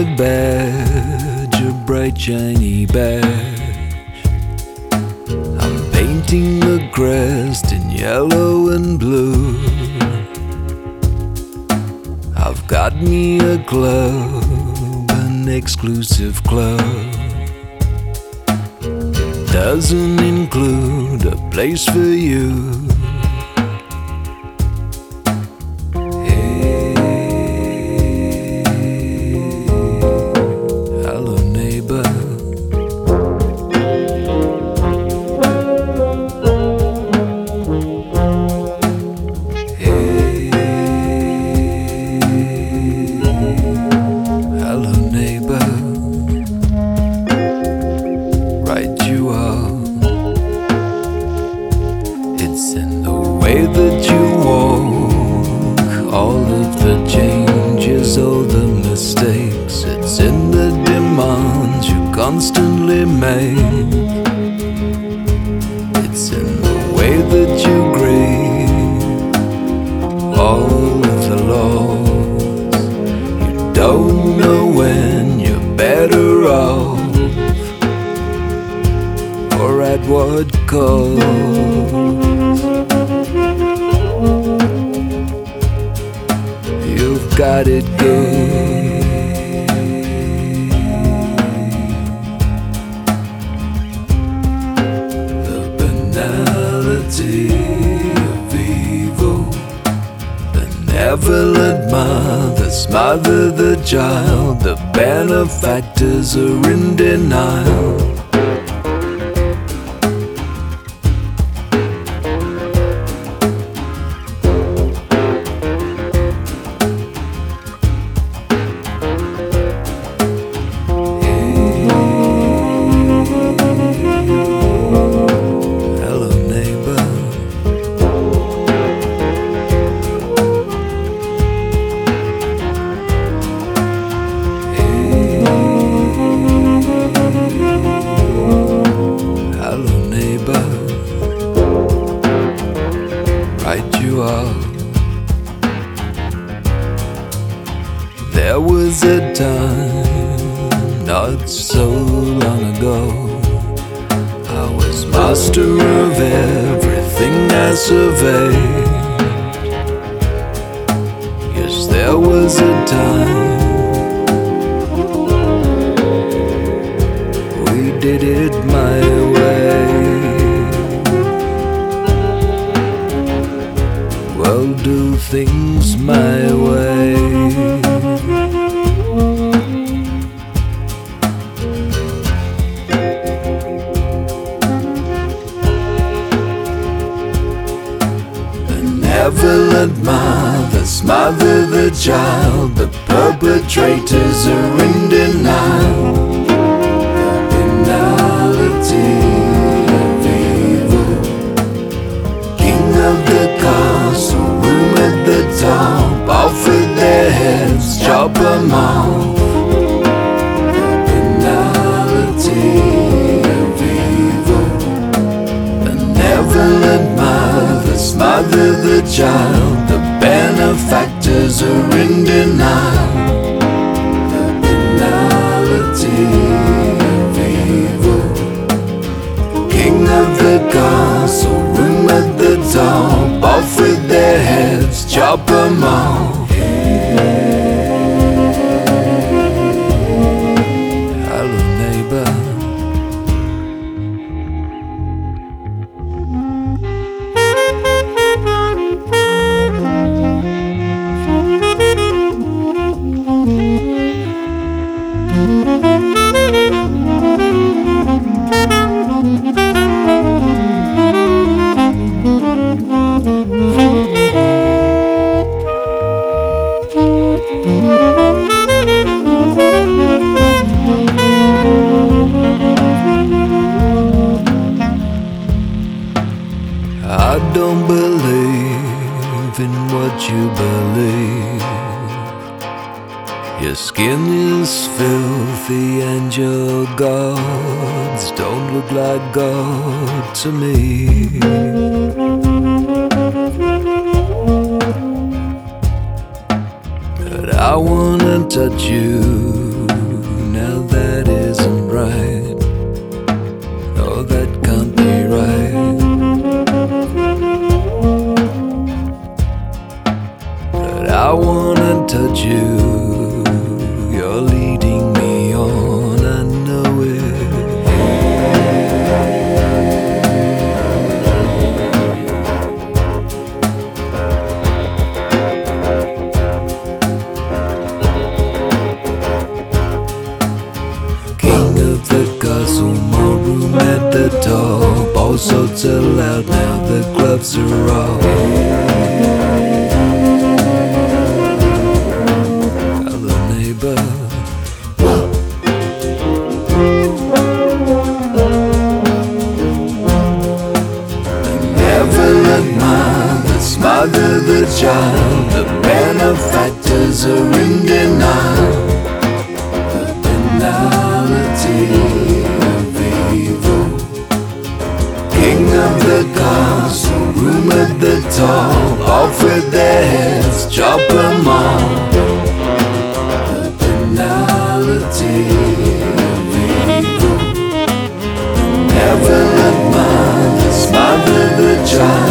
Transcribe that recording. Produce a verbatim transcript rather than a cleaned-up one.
badge, a bright shiny badge. I'm painting the crest in yellow and blue. I've got me a club, an exclusive club. Doesn't include a place for you. It's in the way that you walk, all of the changes, all the mistakes. It's in the demands you constantly make. It's in the way that you grieve all of the loss. You don't know when you're better off, or at what cost. You've got it good. The banality of evil, benevolent mother, smother the child. The benefactors are in denial. You are. There was a time not so long ago, I was master of everything I surveyed. Yes, there was a time we did it my way. Well, do things my way. Benevolent mother, smother the child. The perpetrators are in denial. The banality of evil, king of the castle, room at the top, off with their heads, chop them off. The banality of evil, benevolent mother, smother the child. The benefactors are in denial. The banality of evil, king of the castle, room at the top, off with their heads, chop them off. Hello, neighbor. I don't believe in what you believe. Your skin is filthy and your gods don't look like God to me. But I wanna touch you now that isn't right. No, that can't be right. But I wanna touch you, you're leading me on, I know it. King of the castle, more room at the top. All sorts are loud now, the gloves are off. Hello neighbor. Benevolent smother the child. The benefactors are in denial. The banality of evil. King of the castle, room at the top. Off with their heads, chop them all. The banality of evil. Benevolent mind, smother the child.